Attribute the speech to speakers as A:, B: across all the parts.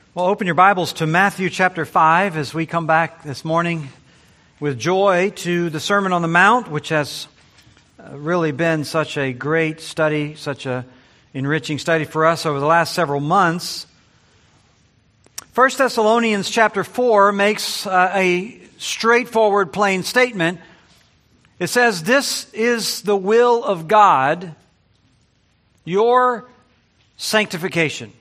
A: Well, open your Bibles to Matthew chapter 5 as we come back this morning with joy to the Sermon on the Mount, which has really been such a great study, such a enriching study for us over the last several months. 1 Thessalonians chapter 4 makes a straightforward, plain statement. It says, "This is the will of God, your sanctification."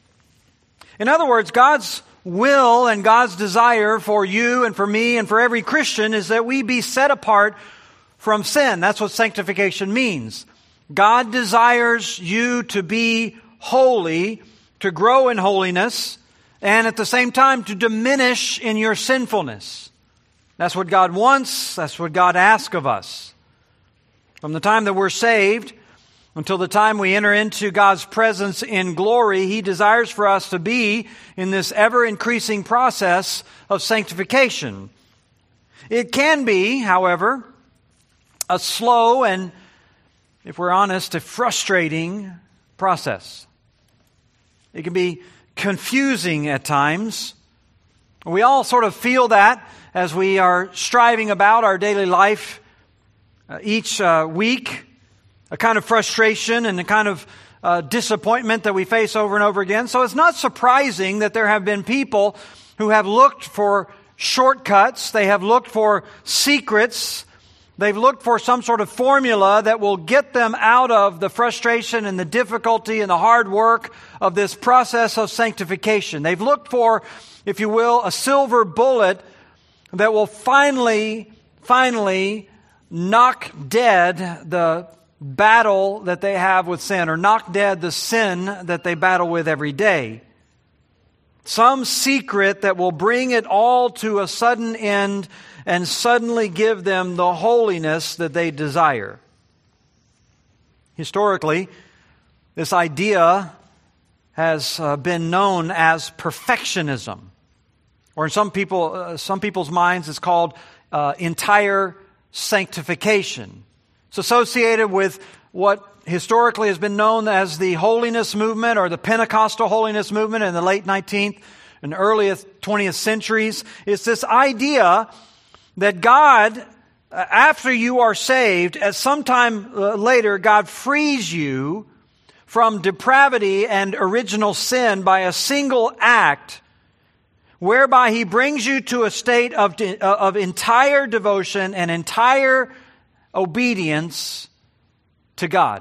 A: In other words, God's will and God's desire for you and for me and for every Christian is that we be set apart from sin. That's what sanctification means. God desires you to be holy, to grow in holiness, and at the same time to diminish in your sinfulness. That's what God wants. That's what God asks of us. From the time that we're saved until the time we enter into God's presence in glory, He desires for us to be in this ever-increasing process of sanctification. It can be, however, a slow and, if we're honest, a frustrating process. It can be confusing at times. We all sort of feel that as we are striving about our daily life each week. A kind of frustration and a kind of disappointment that we face over and over again. So it's not surprising that there have been people who have looked for shortcuts. They have looked for secrets. They've looked for some sort of formula that will get them out of the frustration and the difficulty and the hard work of this process of sanctification. They've looked for, if you will, a silver bullet that will finally knock dead the battle that they have with sin, or knock dead the sin that they battle with every day. Some secret that will bring it all to a sudden end and suddenly give them the holiness that they desire. Historically, this idea has been known as perfectionism, or in some people's minds, it's called entire sanctification. It's associated with what historically has been known as the holiness movement or the Pentecostal holiness movement in the late 19th and early 20th centuries. It's this idea that God, after you are saved, at some time later, God frees you from depravity and original sin by a single act, whereby He brings you to a state of entire devotion and entire obedience to God.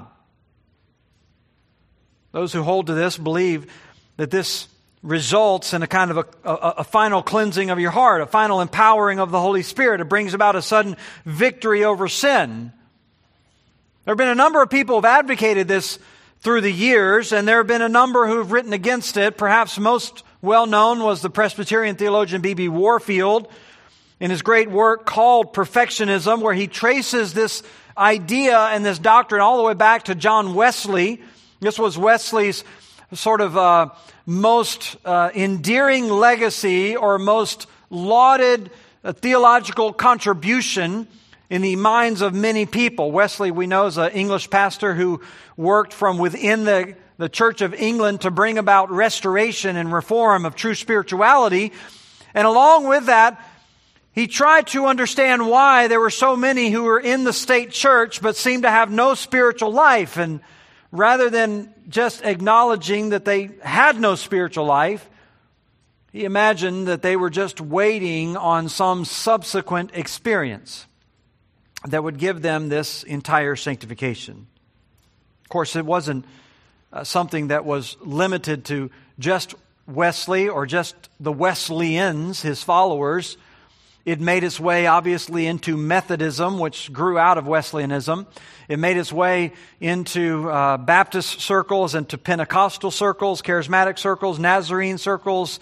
A: Those who hold to this believe that this results in a kind of a final cleansing of your heart, a final empowering of the Holy Spirit. It brings about a sudden victory over sin. There have been a number of people who have advocated this through the years, and there have been a number who have written against it. Perhaps most well known was the Presbyterian theologian B.B. Warfield, in his great work called Perfectionism, where he traces this idea and this doctrine all the way back to John Wesley. This was Wesley's sort of most endearing legacy or most lauded theological contribution in the minds of many people. Wesley, we know, is an English pastor who worked from within the Church of England to bring about restoration and reform of true spirituality. And along with that, he tried to understand why there were so many who were in the state church but seemed to have no spiritual life. And rather than just acknowledging that they had no spiritual life, he imagined that they were just waiting on some subsequent experience that would give them this entire sanctification. Of course, it wasn't something that was limited to just Wesley or just the Wesleyans, his followers. It made its way, obviously, into Methodism, which grew out of Wesleyanism. It made its way into Baptist circles, into Pentecostal circles, charismatic circles, Nazarene circles,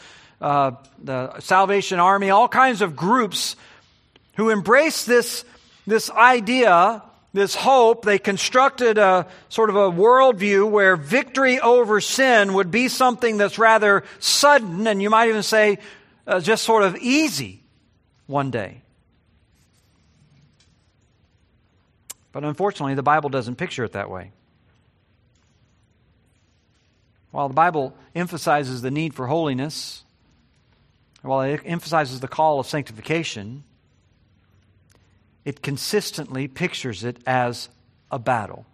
A: the Salvation Army, all kinds of groups who embraced this idea, this hope. They constructed a sort of a worldview where victory over sin would be something that's rather sudden, and you might even say just sort of easy one day. But unfortunately, the Bible doesn't picture it that way. While the Bible emphasizes the need for holiness, while it emphasizes the call of sanctification, it consistently pictures it as a battle.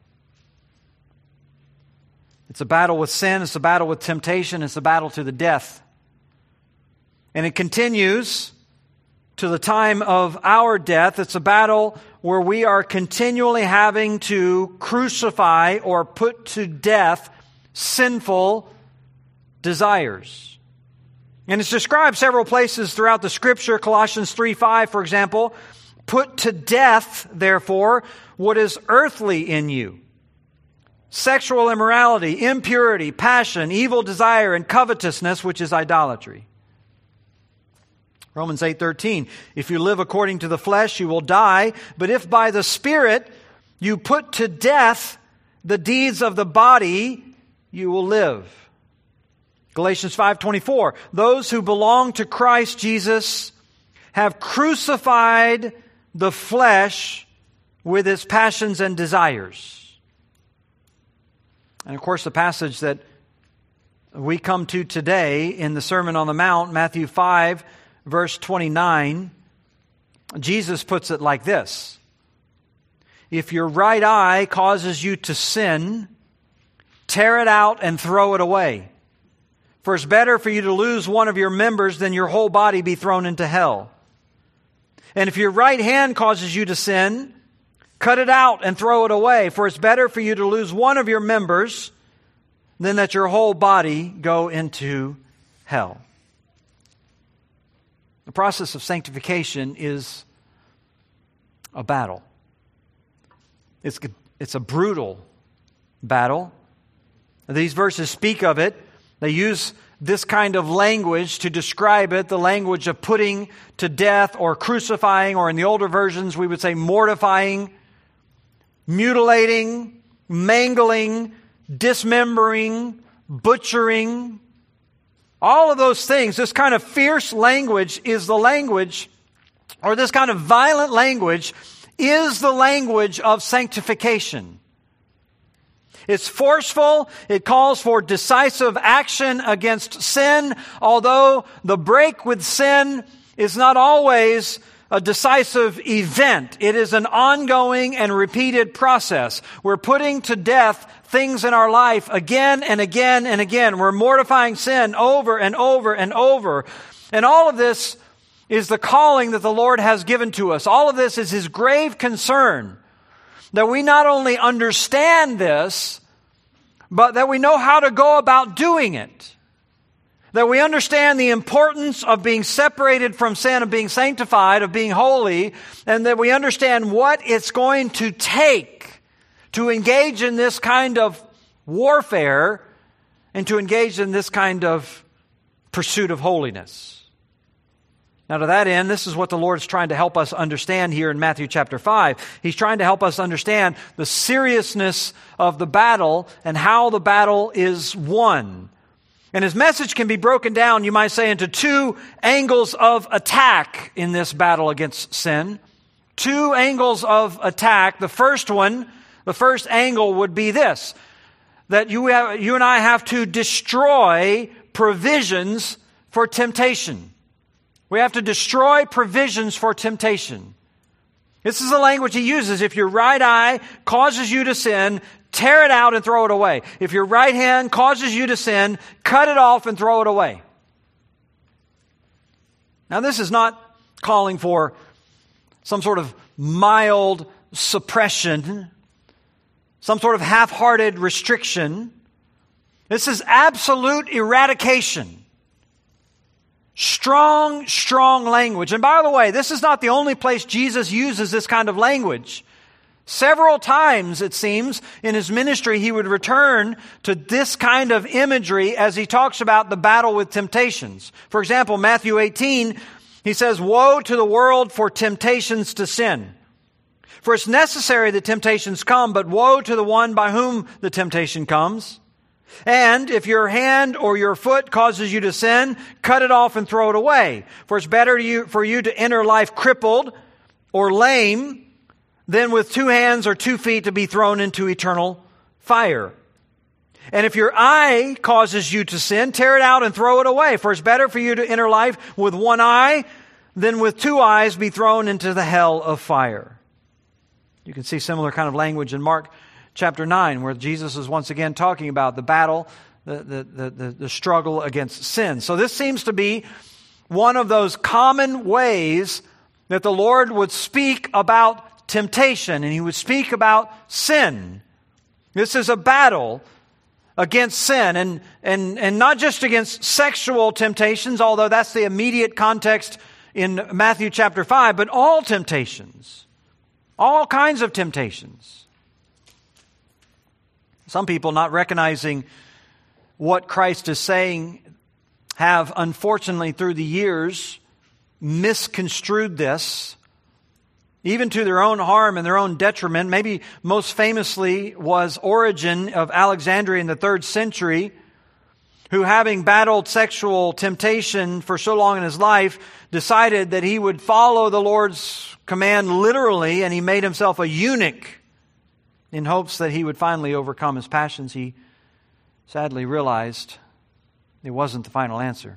A: It's a battle with sin, it's a battle with temptation, it's a battle to the death. And it continues to the time of our death. It's a battle where we are continually having to crucify or put to death sinful desires. And it's described several places throughout the Scripture. Colossians 3:5, for example, put to death, therefore, what is earthly in you. Sexual immorality, impurity, passion, evil desire, and covetousness, which is idolatry. Romans 8:13, if you live according to the flesh, you will die. But if by the Spirit you put to death the deeds of the body, you will live. Galatians 5:24, those who belong to Christ Jesus have crucified the flesh with its passions and desires. And of course, the passage that we come to today in the Sermon on the Mount, Matthew 5, verse 29, Jesus puts it like this. If your right eye causes you to sin, tear it out and throw it away. For it's better for you to lose one of your members than your whole body be thrown into hell. And if your right hand causes you to sin, cut it out and throw it away. For it's better for you to lose one of your members than that your whole body go into hell. The process of sanctification is a battle. It's a brutal battle. These verses speak of it. They use this kind of language to describe it, the language of putting to death or crucifying, or in the older versions we would say mortifying, mutilating, mangling, dismembering, butchering. All of those things, this kind of fierce language is the language, or this kind of violent language is the language of sanctification. It's forceful. It calls for decisive action against sin, although the break with sin is not always a decisive event. It is an ongoing and repeated process. We're putting to death things in our life again and again and again. We're mortifying sin over and over and over. And all of this is the calling that the Lord has given to us. All of this is His grave concern that we not only understand this, but that we know how to go about doing it. That we understand the importance of being separated from sin, of being sanctified, of being holy, and that we understand what it's going to take to engage in this kind of warfare and to engage in this kind of pursuit of holiness. Now, to that end, this is what the Lord is trying to help us understand here in Matthew chapter 5. He's trying to help us understand the seriousness of the battle and how the battle is won. And His message can be broken down, you might say, into two angles of attack in this battle against sin. Two angles of attack. The first angle would be this, that you and I have to destroy provisions for temptation. We have to destroy provisions for temptation. This is the language He uses. If your right eye causes you to sin, tear it out and throw it away. If your right hand causes you to sin, cut it off and throw it away. Now, this is not calling for some sort of mild suppression, some sort of half-hearted restriction. This is absolute eradication. Strong, strong language. And by the way, this is not the only place Jesus uses this kind of language. Several times, it seems, in His ministry, He would return to this kind of imagery as He talks about the battle with temptations. For example, Matthew 18, He says, "Woe to the world for temptations to sin. For it's necessary that temptations come, but woe to the one by whom the temptation comes. And if your hand or your foot causes you to sin, cut it off and throw it away. For it's better for you to enter life crippled or lame than with 2 hands or 2 feet to be thrown into eternal fire." And if your eye causes you to sin, tear it out and throw it away. For it's better for you to enter life with one eye than with two eyes be thrown into the hell of fire. You can see similar kind of language in Mark chapter 9, where Jesus is once again talking about the battle, the struggle against sin. So this seems to be one of those common ways that the Lord would speak about temptation, and He would speak about sin. This is a battle against sin, and not just against sexual temptations, although that's the immediate context in Matthew chapter 5, but all temptations. All kinds of temptations. Some people, not recognizing what Christ is saying, have unfortunately through the years misconstrued this, even to their own harm and their own detriment. Maybe most famously was Origen of Alexandria in the 3rd century, who, having battled sexual temptation for so long in his life, decided that he would follow the Lord's command literally, and he made himself a eunuch in hopes that he would finally overcome his passions. He sadly realized it wasn't the final answer.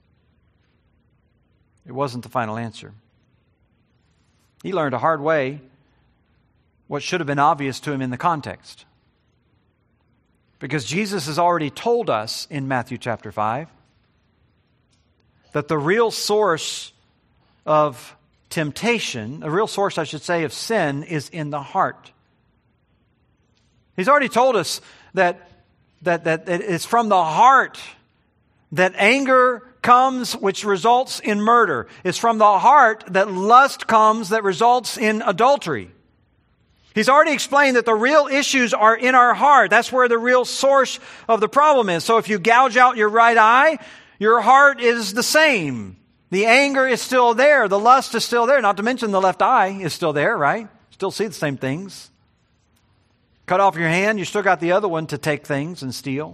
A: It wasn't the final answer. He learned a hard way what should have been obvious to him in the context. Because Jesus has already told us in Matthew chapter 5 that the real source of temptation, the real source, I should say, of sin is in the heart. He's already told us that it's from the heart that anger comes, which results in murder. It's from the heart that lust comes that results in adultery. He's already explained that the real issues are in our heart. That's where the real source of the problem is. So if you gouge out your right eye, your heart is the same. The anger is still there. The lust is still there. Not to mention the left eye is still there, right? Still see the same things. Cut off your hand, you still got the other one to take things and steal.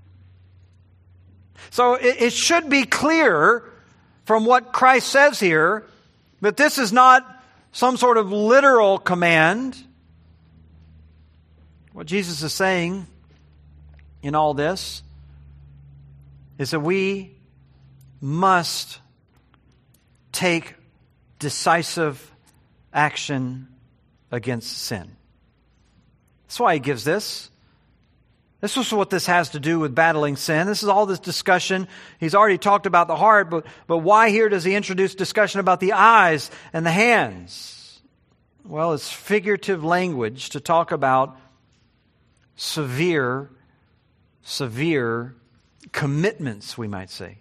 A: So it should be clear from what Christ says here that this is not some sort of literal command. What Jesus is saying in all this is that we must take decisive action against sin. That's why He gives this. This is what this has to do with battling sin. This is all this discussion. He's already talked about the heart, but why here does He introduce discussion about the eyes and the hands? Well, it's figurative language to talk about severe commitments, we might say.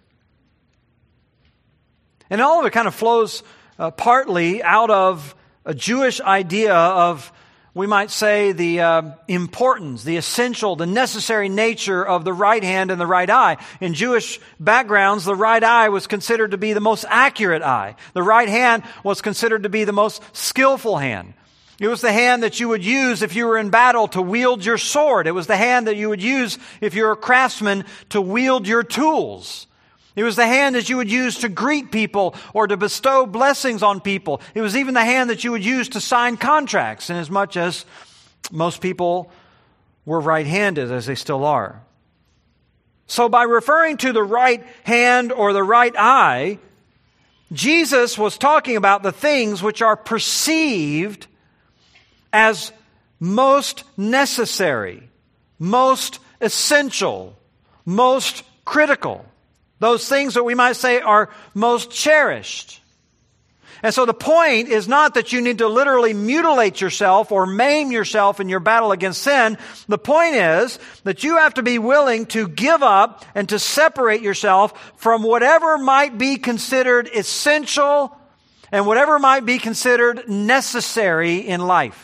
A: And all of it kind of flows partly out of a Jewish idea of, we might say, the importance, the essential, the necessary nature of the right hand and the right eye. In Jewish backgrounds, the right eye was considered to be the most accurate eye. The right hand was considered to be the most skillful hand. It was the hand that you would use if you were in battle to wield your sword. It was the hand that you would use if you're a craftsman to wield your tools. It was the hand that you would use to greet people or to bestow blessings on people. It was even the hand that you would use to sign contracts, inasmuch as most people were right-handed, as they still are. So by referring to the right hand or the right eye, Jesus was talking about the things which are perceived as most necessary, most essential, most critical. Those things that we might say are most cherished. And so the point is not that you need to literally mutilate yourself or maim yourself in your battle against sin. The point is that you have to be willing to give up and to separate yourself from whatever might be considered essential and whatever might be considered necessary in life.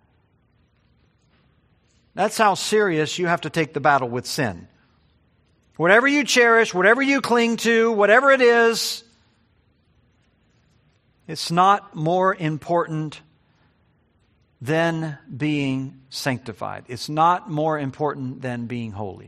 A: That's how serious you have to take the battle with sin. Whatever you cherish, whatever you cling to, whatever it is, it's not more important than being sanctified. It's not more important than being holy.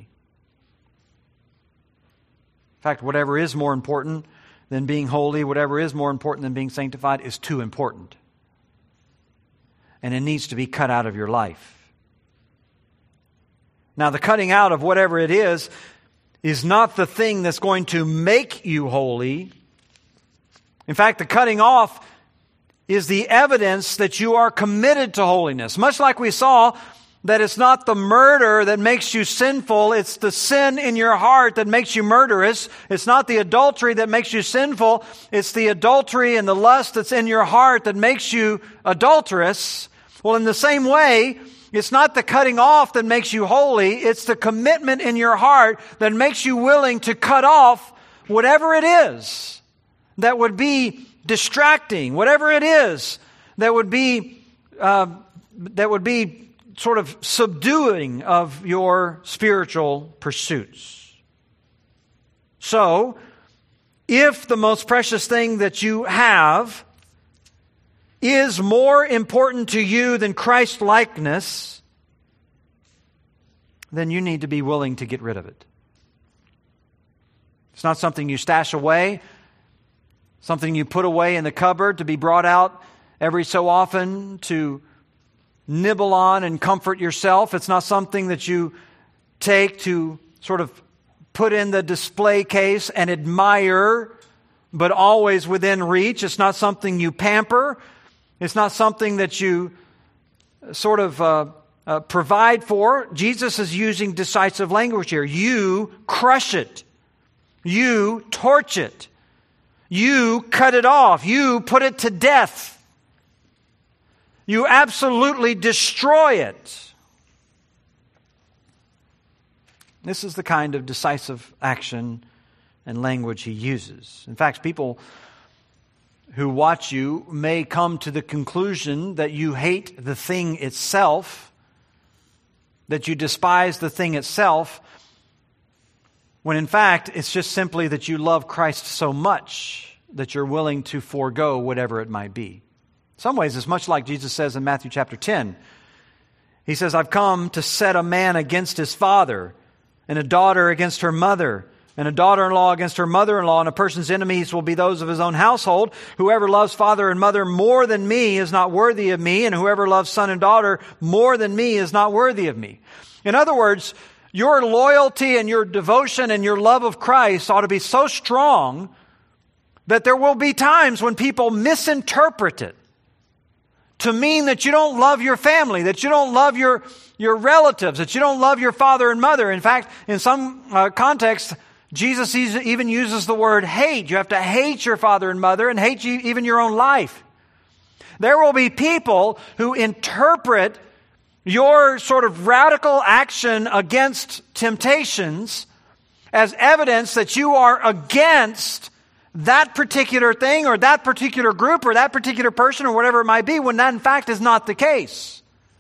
A: In fact, whatever is more important than being holy, whatever is more important than being sanctified is too important. And it needs to be cut out of your life. Now, the cutting out of whatever it is not the thing that's going to make you holy. In fact, the cutting off is the evidence that you are committed to holiness. Much like we saw that it's not the murder that makes you sinful, it's the sin in your heart that makes you murderous. It's not the adultery that makes you sinful, it's the adultery and the lust that's in your heart that makes you adulterous. Well, in the same way, it's not the cutting off that makes you holy, it's the commitment in your heart that makes you willing to cut off whatever it is that would be distracting, whatever it is that would be sort of subduing of your spiritual pursuits. So, if the most precious thing that you have is more important to you than Christ-likeness, then you need to be willing to get rid of it. It's not something you stash away, something you put away in the cupboard to be brought out every so often to nibble on and comfort yourself. It's not something that you take to sort of put in the display case and admire, but always within reach. It's not something you pamper. It's not something that you sort of provide for. Jesus is using decisive language here. You crush it. You torch it. You cut it off. You put it to death. You absolutely destroy it. This is the kind of decisive action and language he uses. In fact, people who watch you may come to the conclusion that you hate the thing itself, that you despise the thing itself, when in fact it's just simply that you love Christ so much that you're willing to forego whatever it might be. In some ways, it's much like Jesus says in Matthew chapter 10. He says, I've come to set a man against his father, and a daughter against her mother, and a daughter-in-law against her mother-in-law, and a person's enemies will be those of his own household. Whoever loves father and mother more than me is not worthy of me, and whoever loves son and daughter more than me is not worthy of me. In other words, your loyalty and your devotion and your love of Christ ought to be so strong that there will be times when people misinterpret it to mean that you don't love your family, that you don't love your relatives, that you don't love your father and mother. In fact, in some contexts, Jesus even uses the word hate. You have to hate your father and mother and hate even your own life. There will be people who interpret your sort of radical action against temptations as evidence that you are against that particular thing or that particular group or that particular person or whatever it might be, when that in fact is not the case.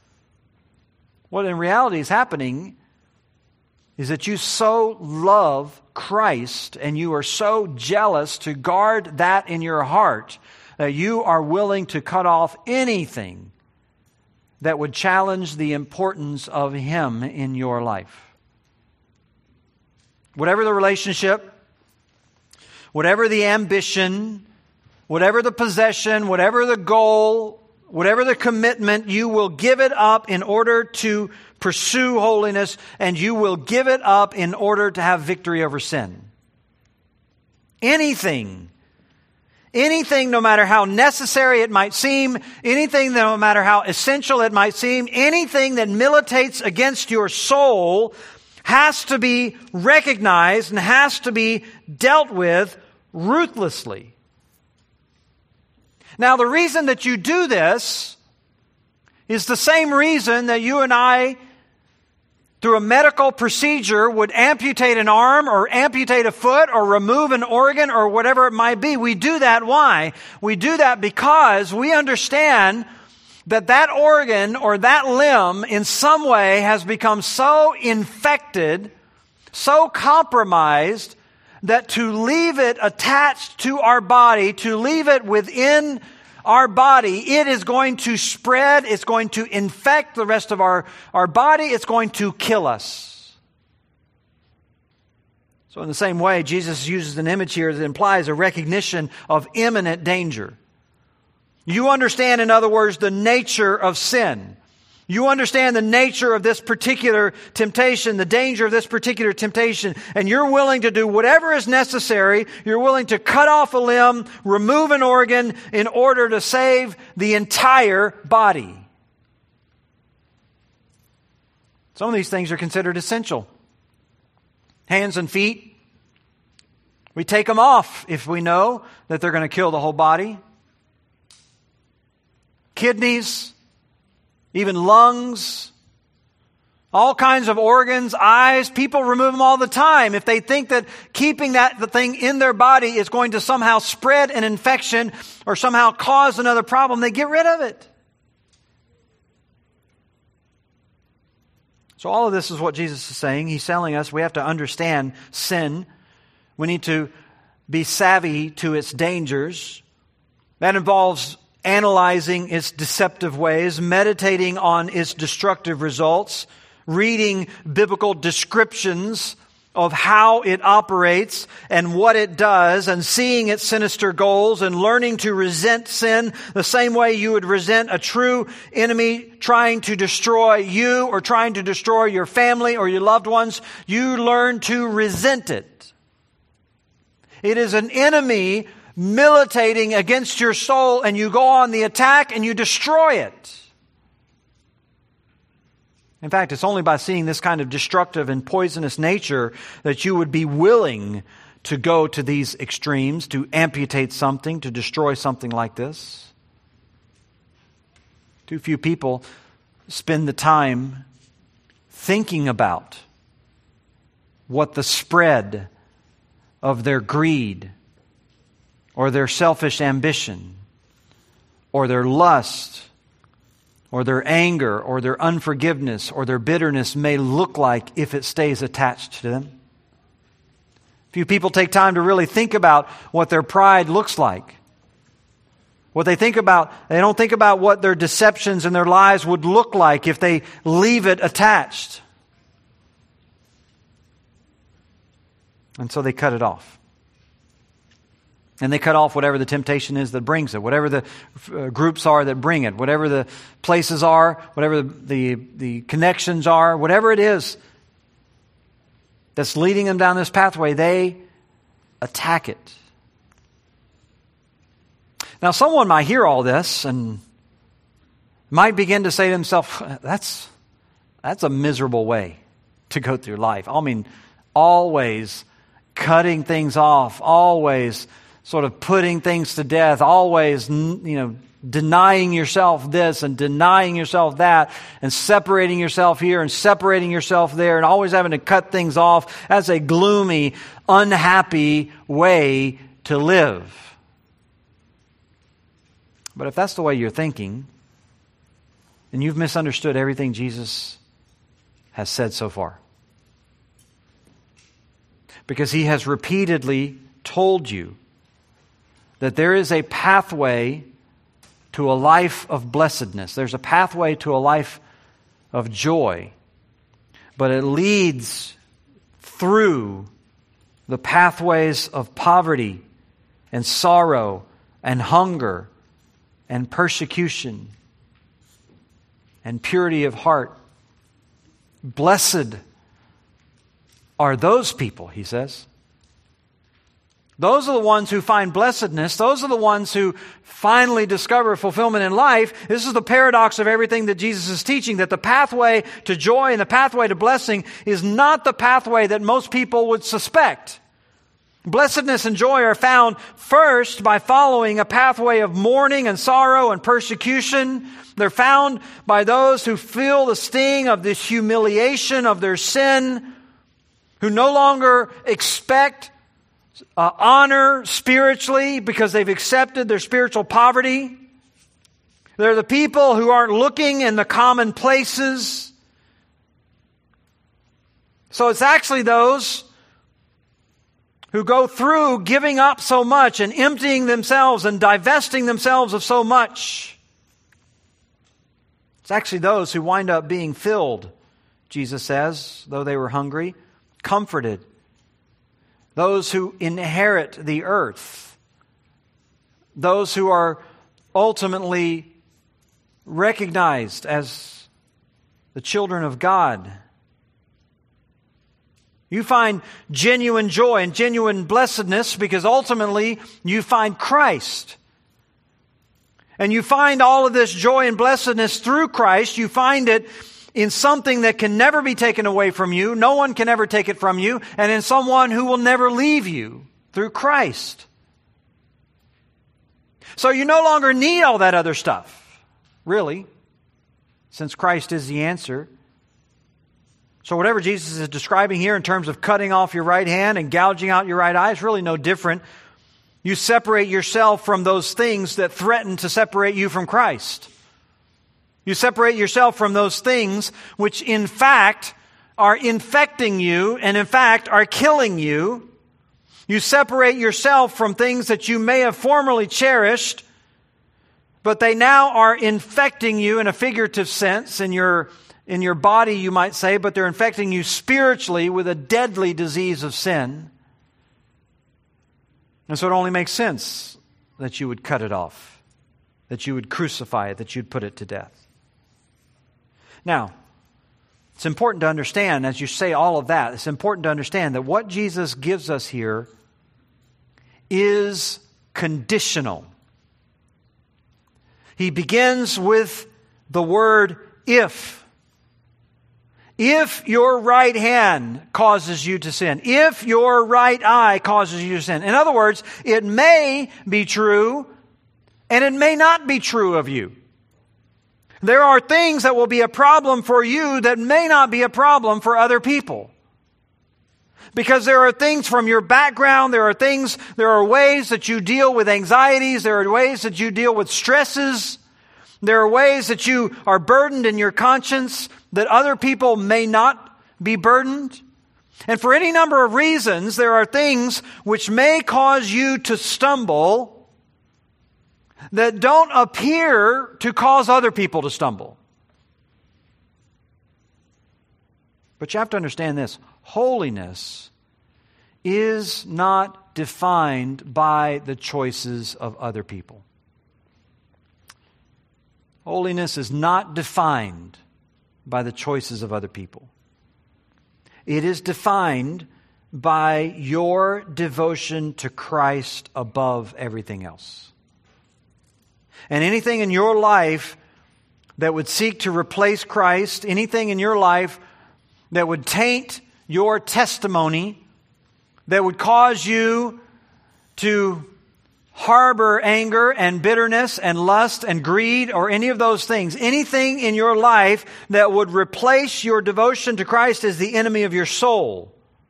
A: What in reality is happening is that you so love Christ and you are so jealous to guard that in your heart that you are willing to cut off anything that would challenge the importance of Him in your life. Whatever the relationship, whatever the ambition, whatever the possession, whatever the goal, whatever the commitment, you will give it up in order to pursue holiness, and you will give it up in order to have victory over sin. Anything, no matter how necessary it might seem, anything no matter how essential it might seem, anything that militates against your soul has to be recognized and has to be dealt with ruthlessly. Now, the reason that you do this is the same reason that you and I, through a medical procedure, would amputate an arm or amputate a foot or remove an organ or whatever it might be. We do that. Why? We do that because we understand that that organ or that limb in some way has become so infected, so compromised, that to leave it attached to our body, to leave it within our body, it is going to spread, it's going to infect the rest of our body, it's going to kill us. So in the same way, Jesus uses an image here that implies a recognition of imminent danger. You understand, in other words, the nature of sin. You understand the nature of this particular temptation, the danger of this particular temptation, and you're willing to do whatever is necessary. You're willing to cut off a limb, remove an organ in order to save the entire body. Some of these things are considered essential. Hands and feet, we take them off if we know that they're going to kill the whole body. Kidneys, even lungs, all kinds of organs, eyes, people remove them all the time. If they think that keeping the thing in their body is going to somehow spread an infection or somehow cause another problem, they get rid of it. So all of this is what Jesus is saying. He's telling us we have to understand sin. We need to be savvy to its dangers. That involves analyzing its deceptive ways, meditating on its destructive results, reading biblical descriptions of how it operates and what it does, and seeing its sinister goals, and learning to resent sin the same way you would resent a true enemy trying to destroy you or trying to destroy your family or your loved ones. You learn to resent it. It is an enemy militating against your soul, and you go on the attack and you destroy it. In fact, it's only by seeing this kind of destructive and poisonous nature that you would be willing to go to these extremes, to amputate something, to destroy something like this. Too few people spend the time thinking about what the spread of their greed or their selfish ambition or their lust or their anger or their unforgiveness or their bitterness may look like if it stays attached to them. Few people take time to really think about what their pride looks like. What they think about, they don't think about what their deceptions in their lives would look like if they leave it attached. And so they cut it off. And they cut off whatever the temptation is that brings it, whatever the groups are that bring it, whatever the places are, whatever the connections are, whatever it is that's leading them down this pathway, they attack it. Now, someone might hear all this and might begin to say to himself, that's a miserable way to go through life. I mean, always cutting things off, always sort of putting things to death, always, denying yourself this and denying yourself that and separating yourself here and separating yourself there and always having to cut things off. That's a gloomy, unhappy way to live. But if that's the way you're thinking, then you've misunderstood everything Jesus has said so far. Because He has repeatedly told you that there is a pathway to a life of blessedness. There's a pathway to a life of joy. But it leads through the pathways of poverty and sorrow and hunger and persecution and purity of heart. Blessed are those people, He says. Those are the ones who find blessedness. Those are the ones who finally discover fulfillment in life. This is the paradox of everything that Jesus is teaching, that the pathway to joy and the pathway to blessing is not the pathway that most people would suspect. Blessedness and joy are found first by following a pathway of mourning and sorrow and persecution. They're found by those who feel the sting of this humiliation of their sin, who no longer expect honor spiritually because they've accepted their spiritual poverty. They're the people who aren't looking in the common places. So it's actually those who go through giving up so much and emptying themselves and divesting themselves of so much. It's actually those who wind up being filled, Jesus says, though they were hungry, comforted. Those who inherit the earth. Those who are ultimately recognized as the children of God. You find genuine joy and genuine blessedness because ultimately you find Christ. And you find all of this joy and blessedness through Christ. You find it in something that can never be taken away from you. No one can ever take it from you. And in someone who will never leave you through Christ. So you no longer need all that other stuff, really, since Christ is the answer. So whatever Jesus is describing here in terms of cutting off your right hand and gouging out your right eye is really no different. You separate yourself from those things that threaten to separate you from Christ. You separate yourself from those things which in fact are infecting you and in fact are killing you. You separate yourself from things that you may have formerly cherished, but they now are infecting you in a figurative sense in your body, you might say, but they're infecting you spiritually with a deadly disease of sin. And so it only makes sense that you would cut it off, that you would crucify it, that you'd put it to death. Now, it's important to understand, as you say all of that, it's important to understand that what Jesus gives us here is conditional. He begins with the word if. If your right hand causes you to sin, if your right eye causes you to sin. In other words, it may be true and it may not be true of you. There are things that will be a problem for you that may not be a problem for other people. Because there are things from your background, there are ways that you deal with anxieties, there are ways that you deal with stresses, there are ways that you are burdened in your conscience that other people may not be burdened. And for any number of reasons, there are things which may cause you to stumble that don't appear to cause other people to stumble. But you have to understand this. Holiness is not defined by the choices of other people. Holiness is not defined by the choices of other people. It is defined by your devotion to Christ above everything else. And anything in your life that would seek to replace Christ, anything in your life that would taint your testimony, that would cause you to harbor anger and bitterness and lust and greed or any of those things, anything in your life that would replace your devotion to Christ as the enemy of your soul.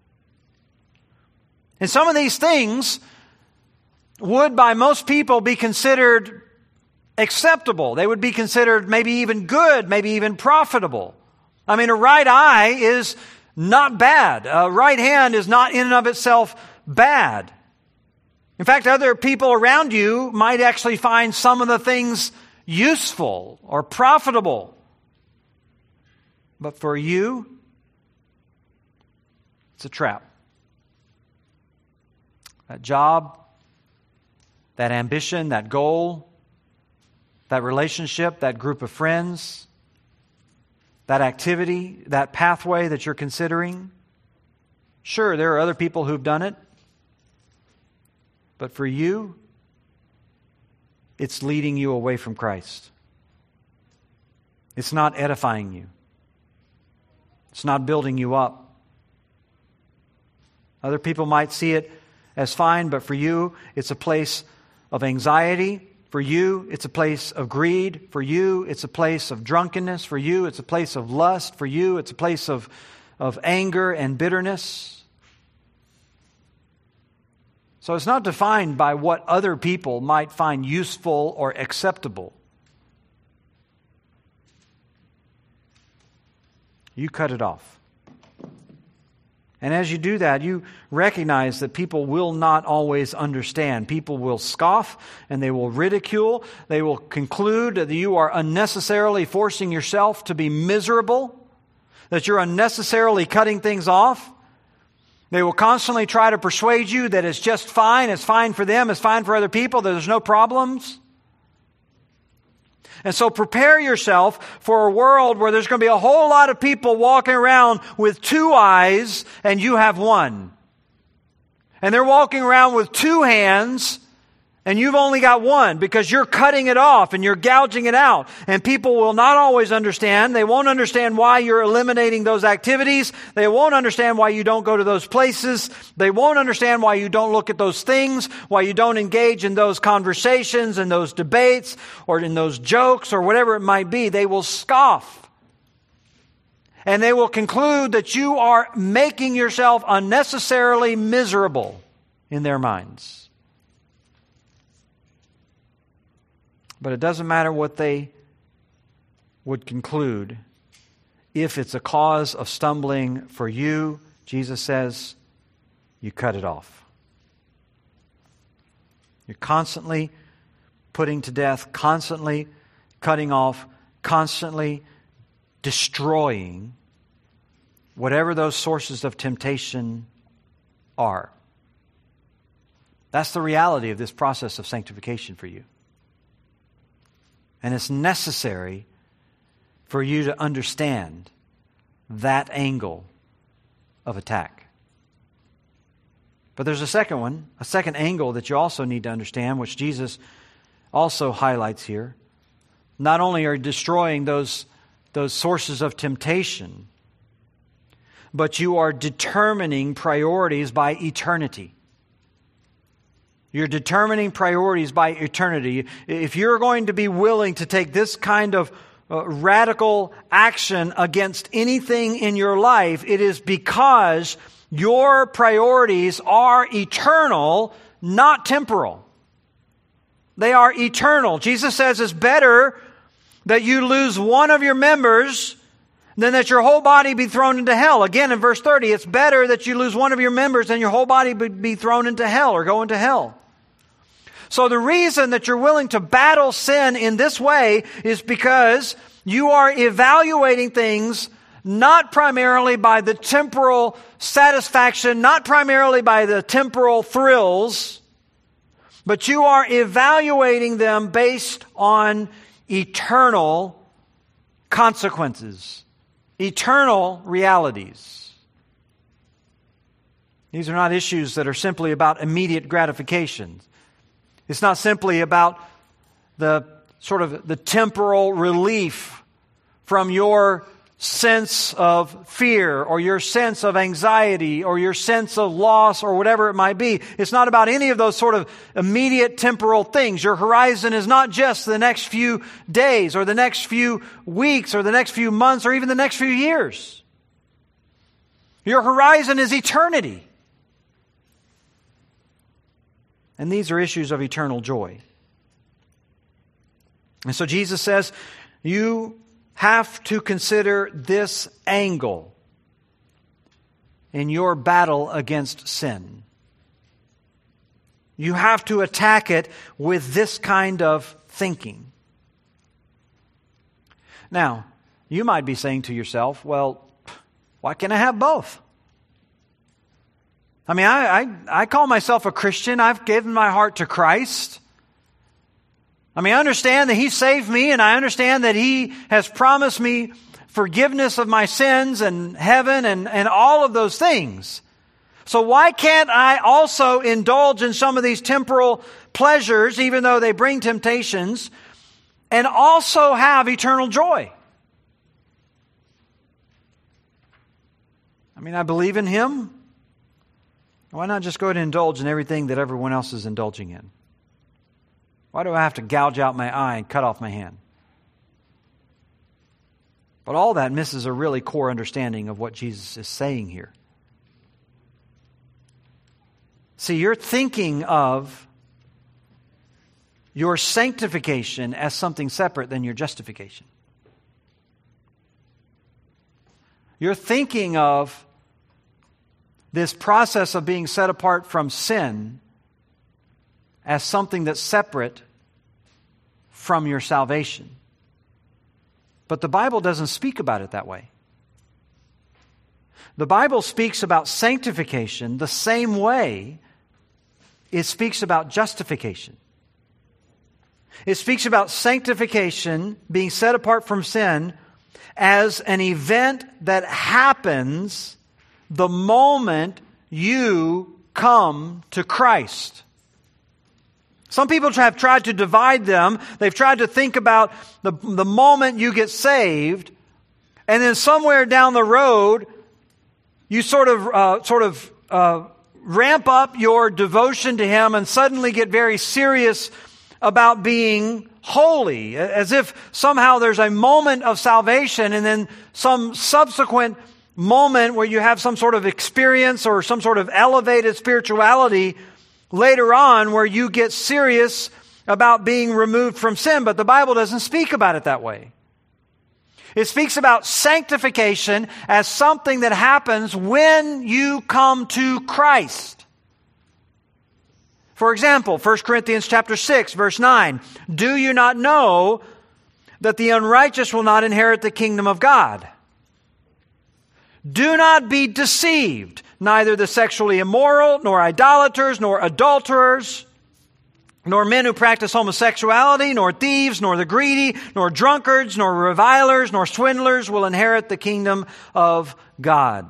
A: And some of these things would by most people be considered acceptable. They would be considered maybe even good, maybe even profitable. I mean, a right eye is not bad. A right hand is not in and of itself bad. In fact, other people around you might actually find some of the things useful or profitable. But for you, it's a trap. That job, that ambition, that goal, that relationship, that group of friends, that activity, that pathway that you're considering. Sure, there are other people who've done it. But for you, it's leading you away from Christ. It's not edifying you. It's not building you up. Other people might see it as fine, but for you, it's a place of anxiety. For you, it's a place of greed. For you, it's a place of drunkenness. For you, it's a place of lust. For you, it's a place of anger and bitterness. So it's not defined by what other people might find useful or acceptable. You cut it off. And as you do that, you recognize that people will not always understand. People will scoff and they will ridicule. They will conclude that you are unnecessarily forcing yourself to be miserable, that you're unnecessarily cutting things off. They will constantly try to persuade you that it's just fine, it's fine for them, it's fine for other people, that there's no problems. And so prepare yourself for a world where there's going to be a whole lot of people walking around with two eyes and you have one. And they're walking around with two hands and you've only got one because you're cutting it off and you're gouging it out. And people will not always understand. They won't understand why you're eliminating those activities. They won't understand why you don't go to those places. They won't understand why you don't look at those things, why you don't engage in those conversations and those debates or in those jokes or whatever it might be. They will scoff. And they will conclude that you are making yourself unnecessarily miserable in their minds. But it doesn't matter what they would conclude. If it's a cause of stumbling for you, Jesus says, you cut it off. You're constantly putting to death, constantly cutting off, constantly destroying whatever those sources of temptation are. That's the reality of this process of sanctification for you. And it's necessary for you to understand that angle of attack. But there's a second one, a second angle that you also need to understand, which Jesus also highlights here. Not only are you destroying those sources of temptation, but you are determining priorities by eternity. You're determining priorities by eternity. If you're going to be willing to take this kind of radical action against anything in your life, it is because your priorities are eternal, not temporal. They are eternal. Jesus says it's better that you lose one of your members than that your whole body be thrown into hell. Again, in verse 30, it's better that you lose one of your members than your whole body be thrown into hell or go into hell. So the reason that you're willing to battle sin in this way is because you are evaluating things not primarily by the temporal satisfaction, not primarily by the temporal thrills, but you are evaluating them based on eternal consequences, eternal realities. These are not issues that are simply about immediate gratification. It's not simply about the temporal relief from your sense of fear or your sense of anxiety or your sense of loss or whatever it might be. It's not about any of those sort of immediate temporal things. Your horizon is not just the next few days or the next few weeks or the next few months or even the next few years. Your horizon is eternity. And these are issues of eternal joy. And so Jesus says, you have to consider this angle in your battle against sin. You have to attack it with this kind of thinking. Now, you might be saying to yourself, well, why can't I have both? I mean, I call myself a Christian. I've given my heart to Christ. I mean, I understand that He saved me, and I understand that He has promised me forgiveness of my sins and heaven and all of those things. So why can't I also indulge in some of these temporal pleasures, even though they bring temptations, and also have eternal joy? I mean, I believe in Him. Why not just go ahead and indulge in everything that everyone else is indulging in? Why do I have to gouge out my eye and cut off my hand? But all that misses a really core understanding of what Jesus is saying here. See, you're thinking of your sanctification as something separate than your justification. You're thinking of this process of being set apart from sin as something that's separate from your salvation. But the Bible doesn't speak about it that way. The Bible speaks about sanctification the same way it speaks about justification. It speaks about sanctification, being set apart from sin, as an event that happens the moment you come to Christ. Some people have tried to divide them. They've tried to think about the moment you get saved, and then somewhere down the road, you sort of ramp up your devotion to Him and suddenly get very serious about being holy, as if somehow there's a moment of salvation and then some subsequent moment where you have some sort of experience or some sort of elevated spirituality later on where you get serious about being removed from sin. But the Bible doesn't speak about it that way. It speaks about sanctification as something that happens when you come to Christ. For example, 1 Corinthians chapter 6, verse 9. Do you not know that the unrighteous will not inherit the kingdom of God? Do not be deceived. Neither the sexually immoral, nor idolaters, nor adulterers, nor men who practice homosexuality, nor thieves, nor the greedy, nor drunkards, nor revilers, nor swindlers will inherit the kingdom of God.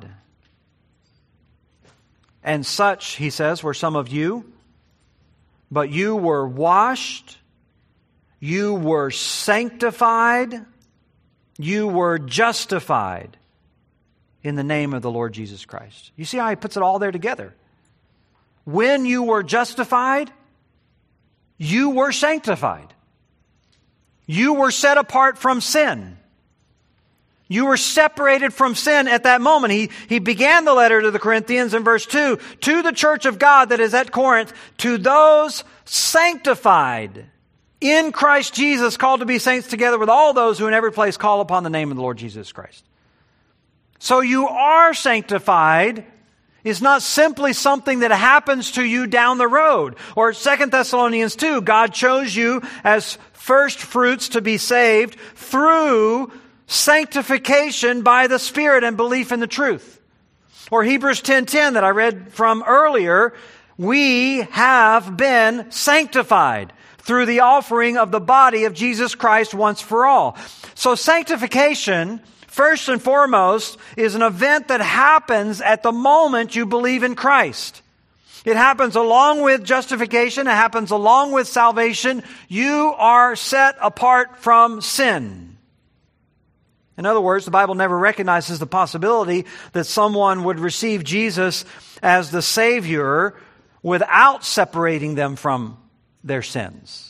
A: And such, he says, were some of you, but you were washed, you were sanctified, you were justified in the name of the Lord Jesus Christ. You see how he puts it all there together. When you were justified, you were sanctified. You were set apart from sin. You were separated from sin at that moment. He began the letter to the Corinthians in verse 2, to the church of God that is at Corinth, to those sanctified in Christ Jesus, called to be saints together with all those who in every place call upon the name of the Lord Jesus Christ. So you are sanctified is not simply something that happens to you down the road. Or 2 Thessalonians 2, God chose you as first fruits to be saved through sanctification by the Spirit and belief in the truth. Or Hebrews 10:10 that I read from earlier, we have been sanctified through the offering of the body of Jesus Christ once for all. So sanctification, first and foremost, is an event that happens at the moment you believe in Christ. It happens along with justification. It happens along with salvation. You are set apart from sin. In other words, the Bible never recognizes the possibility that someone would receive Jesus as the Savior without separating them from their sins.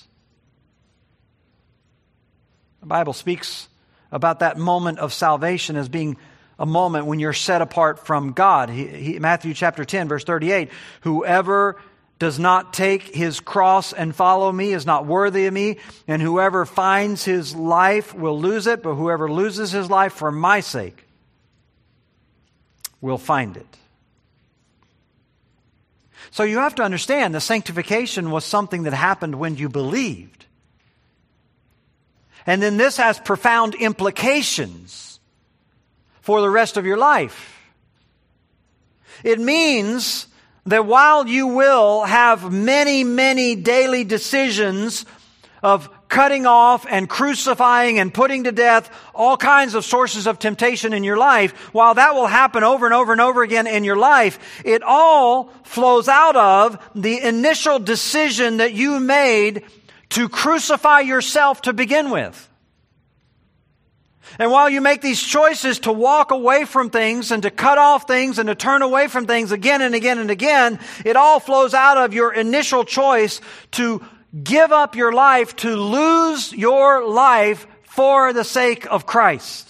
A: The Bible speaks about that moment of salvation as being a moment when you're set apart from God. Matthew chapter 10, verse 38, whoever does not take his cross and follow me is not worthy of me, and whoever finds his life will lose it, but whoever loses his life for my sake will find it. So you have to understand the sanctification was something that happened when you believed. And then this has profound implications for the rest of your life. It means that while you will have many, many daily decisions of cutting off and crucifying and putting to death all kinds of sources of temptation in your life, while that will happen over and over and over again in your life, it all flows out of the initial decision that you made to crucify yourself to begin with. And while you make these choices to walk away from things and to cut off things and to turn away from things again and again and again, it all flows out of your initial choice to give up your life, to lose your life for the sake of Christ.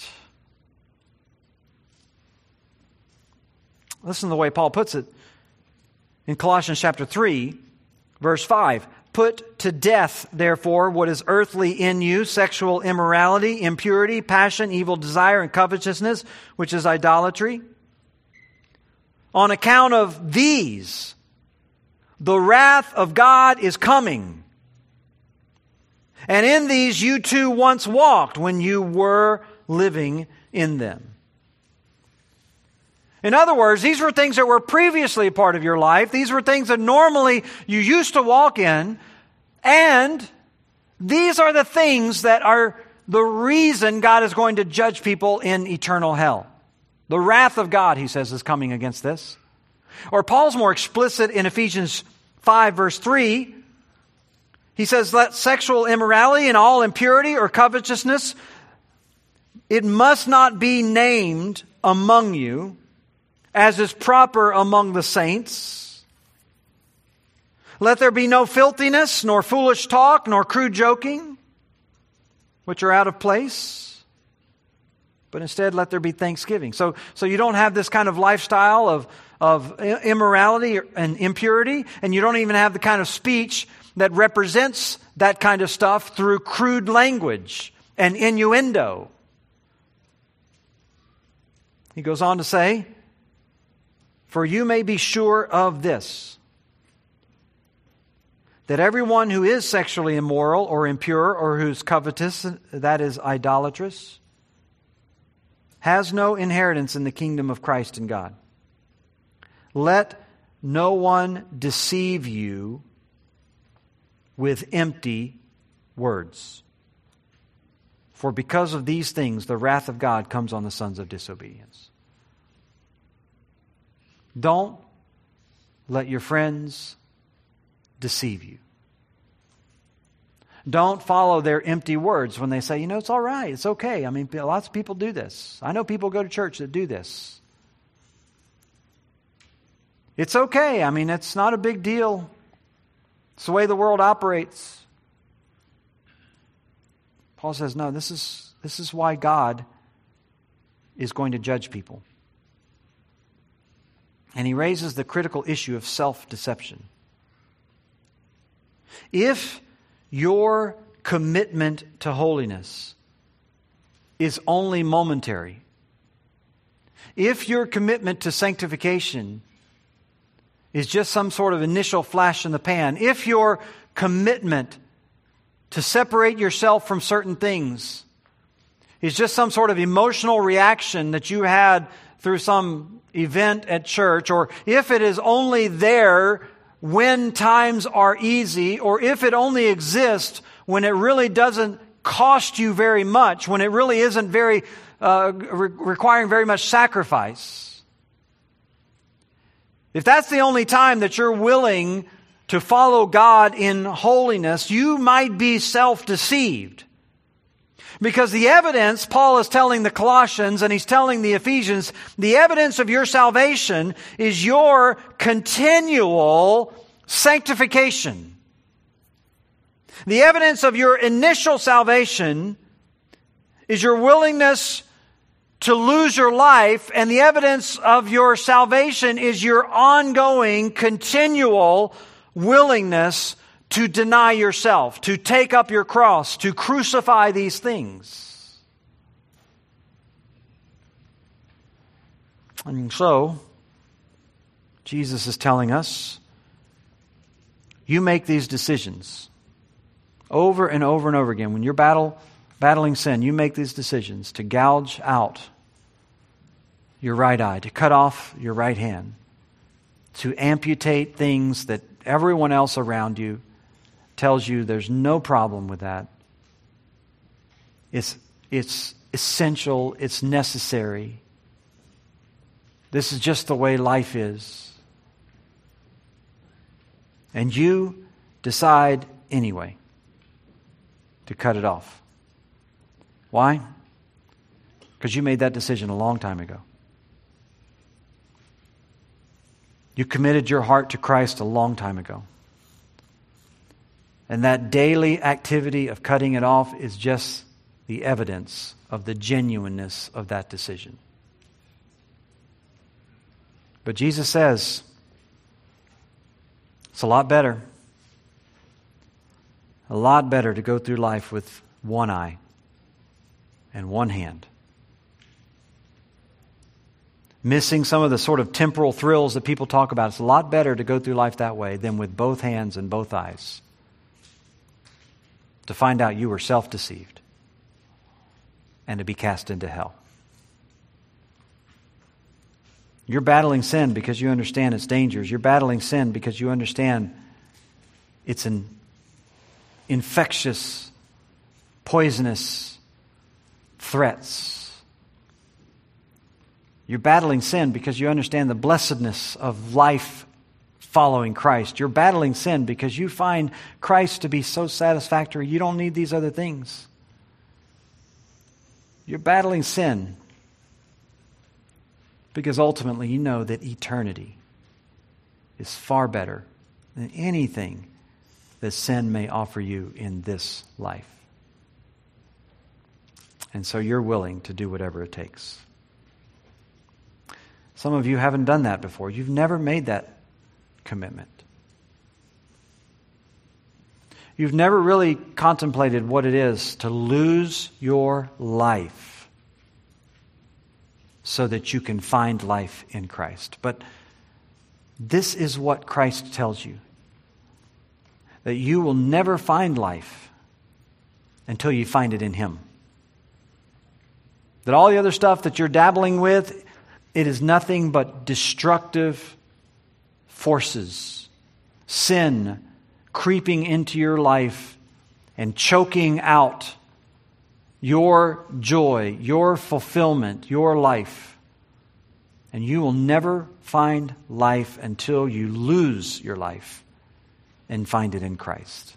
A: Listen to the way Paul puts it in Colossians chapter 3, verse 5. Put to death, therefore, what is earthly in you, sexual immorality, impurity, passion, evil desire, and covetousness, which is idolatry. On account of these, the wrath of God is coming. And in these you too once walked when you were living in them. In other words, these were things that were previously a part of your life. These were things that normally you used to walk in. And These are the things that are the reason God is going to judge people in eternal hell. The wrath of God, he says, is coming against this. Or Paul's more explicit in Ephesians 5, verse 3. He says, let sexual immorality and all impurity or covetousness, it must not be named among you, as is proper among the saints. Let there be no filthiness, nor foolish talk, nor crude joking, which are out of place. But instead, let there be thanksgiving. So you don't have this kind of lifestyle of immorality and impurity, and you don't even have the kind of speech that represents that kind of stuff through crude language and innuendo. He goes on to say, for you may be sure of this, that everyone who is sexually immoral or impure or who's covetous, that is idolatrous, has no inheritance in the kingdom of Christ and God. Let no one deceive you with empty words. For because of these things, the wrath of God comes on the sons of disobedience. Don't let your friends deceive you. Don't follow their empty words when they say, it's all right, it's okay. I mean, lots of people do this. I know people go to church that do this. It's okay. I mean, it's not a big deal. It's the way the world operates. Paul says, no, this is why God is going to judge people. And he raises the critical issue of self-deception. If your commitment to holiness is only momentary, if your commitment to sanctification is just some sort of initial flash in the pan, if your commitment to separate yourself from certain things is just some sort of emotional reaction that you had through some event at church, or if it is only there when times are easy, or if it only exists when it really doesn't cost you very much, when it really isn't very requiring very much sacrifice, if that's the only time that you're willing to follow God in holiness, you might be self-deceived. Because the evidence, Paul is telling the Colossians and he's telling the Ephesians, the evidence of your salvation is your continual sanctification. The evidence of your initial salvation is your willingness to lose your life, and the evidence of your salvation is your ongoing, continual willingness to deny yourself, to take up your cross, to crucify these things. And so, Jesus is telling us, you make these decisions over and over and over again. When you're battling sin, you make these decisions to gouge out your right eye, to cut off your right hand, to amputate things that everyone else around you tells you there's no problem with that. It's essential, it's necessary. This is just the way life is. And you decide anyway to cut it off. Why? Because you made that decision a long time ago. You committed your heart to Christ a long time ago. And that daily activity of cutting it off is just the evidence of the genuineness of that decision. But Jesus says, it's a lot better to go through life with one eye and one hand. Missing some of the sort of temporal thrills that people talk about. It's a lot better to go through life that way than with both hands and both eyes. To find out you were self-deceived and to be cast into hell. You're battling sin because you understand its dangers. You're battling sin because you understand it's an infectious, poisonous threats. You're battling sin because you understand the blessedness of life following Christ. You're battling sin because you find Christ to be so satisfactory you don't need these other things. You're battling sin because ultimately you know that eternity is far better than anything that sin may offer you in this life. And so you're willing to do whatever it takes. Some of you haven't done that before. You've never made that commitment. You've never really contemplated what it is to lose your life so that you can find life in Christ. But this is what Christ tells you. That you will never find life until you find it in Him. That all the other stuff that you're dabbling with, it is nothing but destructive forces. Sin creeping into your life and choking out your joy, your fulfillment, your life. And you will never find life until you lose your life and find it in Christ.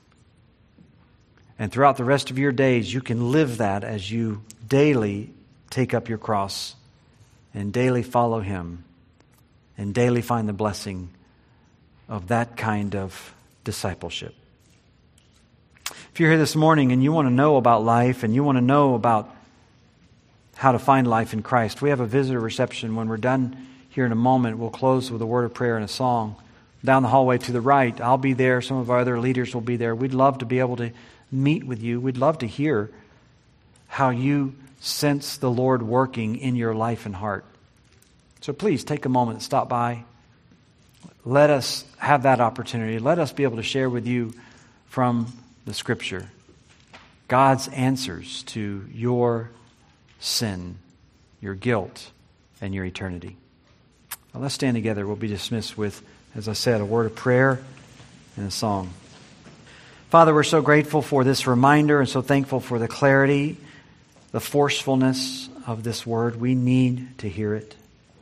A: And throughout the rest of your days, you can live that as you daily take up your cross and daily follow Him and daily find the blessing of that kind of discipleship. If you're here this morning and you want to know about life and you want to know about how to find life in Christ, we have a visitor reception. When we're done here in a moment, we'll close with a word of prayer and a song. Down the hallway to the right, I'll be there. Some of our other leaders will be there. We'd love to be able to meet with you. We'd love to hear how you sense the Lord working in your life and heart. So please take a moment and stop by. Let us have that opportunity. Let us be able to share with you from the Scripture God's answers to your sin, your guilt, and your eternity. Now let's stand together. We'll be dismissed with, as I said, a word of prayer and a song. Father, we're so grateful for this reminder and so thankful for the clarity, the forcefulness of this word. We need to hear it.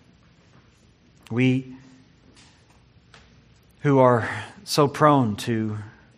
A: We who are so prone to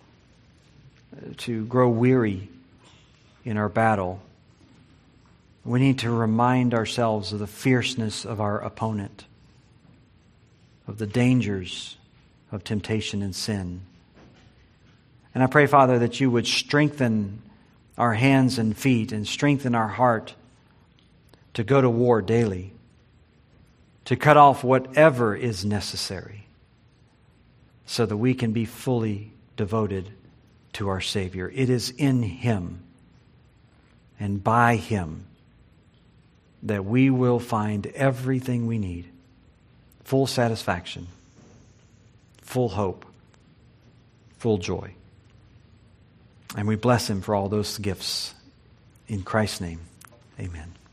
A: grow weary in our battle, we need to remind ourselves of the fierceness of our opponent, of the dangers of temptation and sin. And I pray, Father, that you would strengthen our hands and feet and strengthen our heart to go to war daily, to cut off whatever is necessary so that we can be fully devoted to our Savior. It is in Him and by Him that we will find everything we need. Full satisfaction, full hope, full joy. And we bless Him for all those gifts. In Christ's name, amen.